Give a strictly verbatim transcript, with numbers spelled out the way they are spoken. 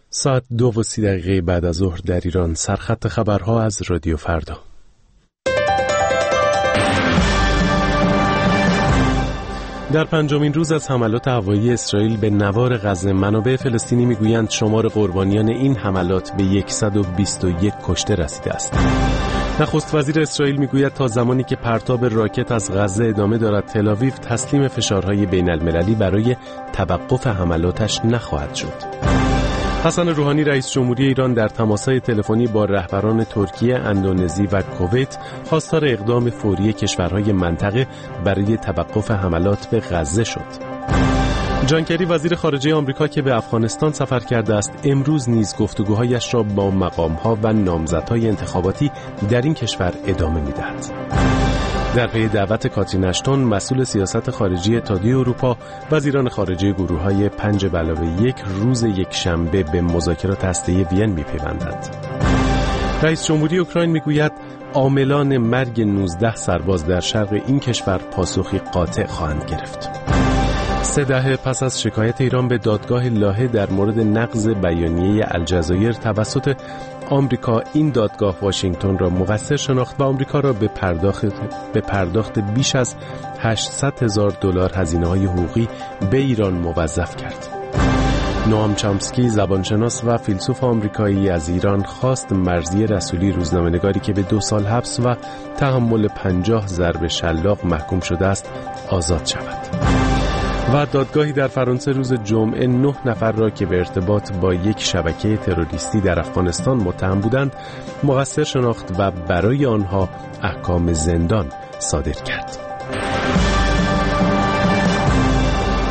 ساعت دو و سی دقیقه بعد از ظهر در ایران، سرخط خبرها از رادیو فردا. در پنجمین روز از حملات هوایی اسرائیل به نوار غزه، منابع فلسطینی میگویند شمار قربانیان این حملات به صد و بیست و یک کشته رسیده است. نخست وزیر اسرائیل میگوید تا زمانی که پرتاب راکت از غزه ادامه دارد، تل‌آویو تسلیم فشارهای بین المللی برای توقف حملاتش نخواهد شد. حسن روحانی رئیس جمهوری ایران در تماس‌های تلفنی با رهبران ترکیه، اندونزی و کویت خواستار اقدام فوری کشورهای منطقه برای توقف حملات به غزه شد. جان کری وزیر خارجه آمریکا که به افغانستان سفر کرده است، امروز نیز گفتگوهایش را با مقام‌ها و نامزدهای انتخاباتی در این کشور ادامه می‌دهد. در پی دعوت کاترین اشتون مسئول سیاست خارجی اتحادیه اروپا، وزیران خارجه گروه‌های پنج به علاوه یک روز یک شنبه به مذاکرات هسته‌ای وین می‌پیوندند. رئیس جمهوری اوکراین میگوید عاملان مرگ نوزده سرباز در شرق این کشور پاسخی قاطع خواهند گرفت. سه دهه پس از شکایت ایران به دادگاه لاهه در مورد نقض بیانیه الجزایر توسط آمریکا، این دادگاه واشنگتن را مقصر شناخت و آمریکا را به پرداخت به پرداخت بیش از هشتصد هزار دلار هزینه‌های حقوقی به ایران موظف کرد. نوام چامسکی، زبانشناس و فیلسوف آمریکایی، از ایران خواست مرضیه رسولی، روزنامه‌نگاری که به دو سال حبس و تحمل پنجاه ضرب شلاق محکوم شده است، آزاد شود. و دادگاهی در فرانسه روز جمعه نه نفر را که به ارتباط با یک شبکه تروریستی در افغانستان متهم بودند مقصر شناخت و برای آنها احکام زندان صادر کرد.